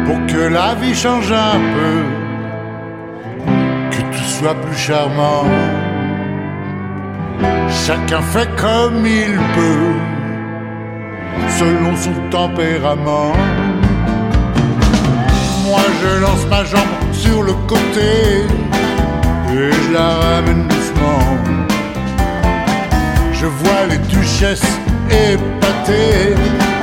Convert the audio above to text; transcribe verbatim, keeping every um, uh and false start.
pour que la vie change un peu, que tout soit plus charmant. Chacun fait comme il peut, selon son tempérament. Moi je lance ma jambe sur le côté et je la ramène doucement. Je vois les duchesses épatées